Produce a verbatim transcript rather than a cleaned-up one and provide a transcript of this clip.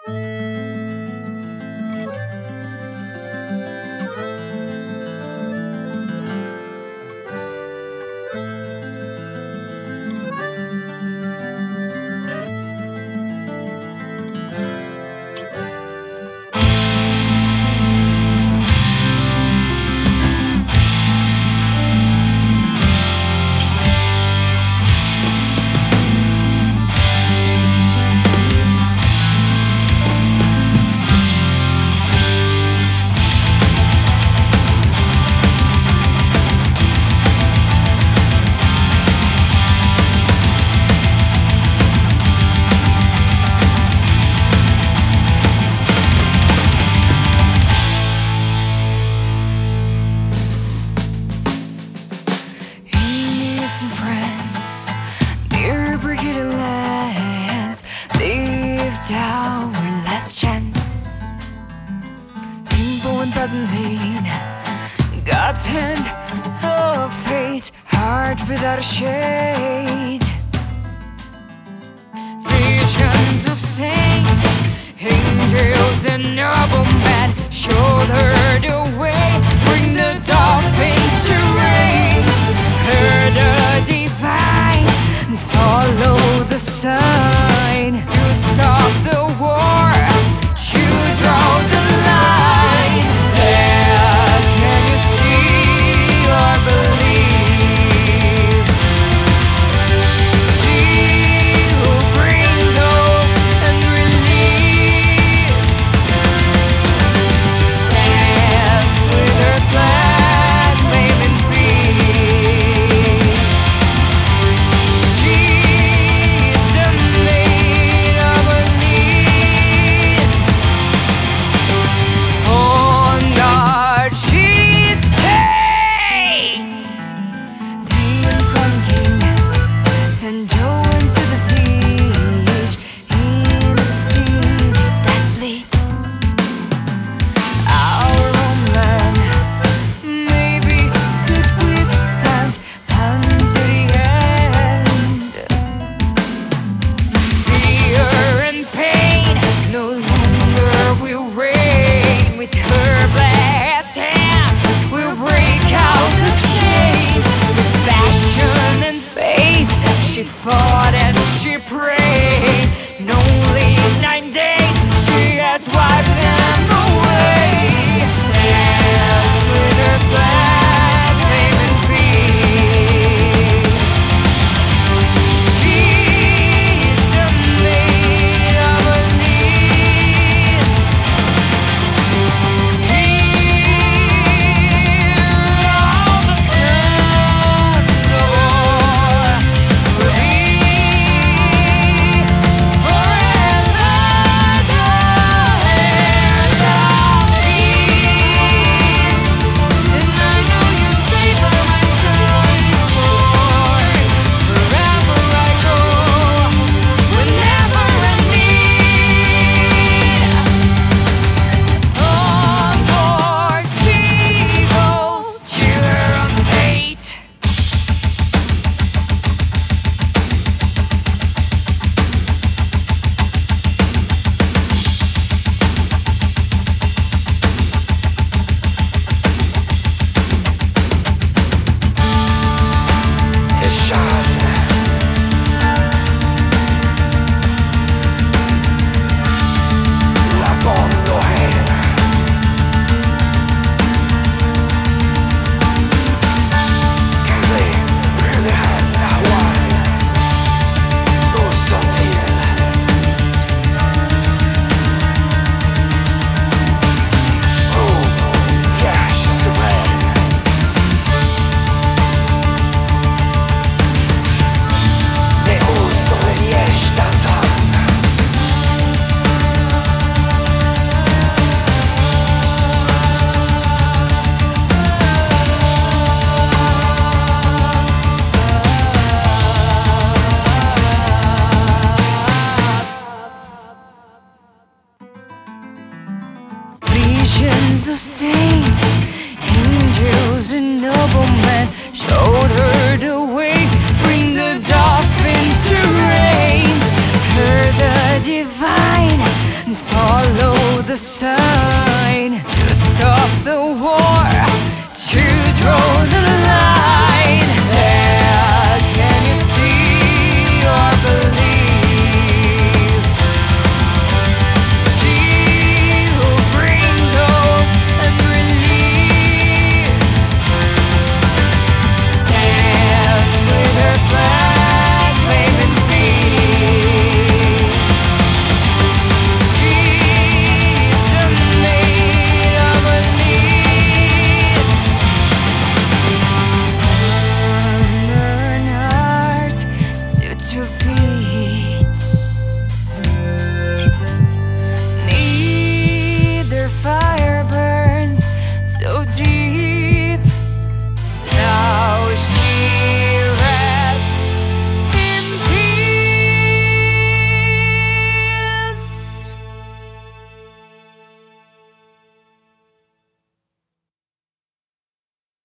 Our last chance, simple and doesn't mean God's hand of fate, heart without a shade. Visions of saints, angels and noble men, shoulder the way, bring the dolphins to raise. Heard the divine, follow the sign. To stop the war, to draw the line. Dad, can you see or believe? She who brings hope and relief stands with her flag waving peace. She's the maid of her needs. On guard she stays. The Uncommon King sent Joe into the siege, in a city that bleeds. Our homeland maybe could withstand unto the end. Fear and pain no longer will reign. With her blessed hands we'll break out the chains. With passion and faith she fought and she prayed. In only nine days she had wiped them away. Stand with her flag waving peace. She's the maid of her needs. Hear all the sons of war, for thee forever the hand of peace. And I know you stay by my side, Lord, wherever I go, whenever I need. On board she goes to her own fate. Visions of saints, angels and noblemen showed her the way, bring the dolphins to rain. Heard the divine follow the sign to stop the war.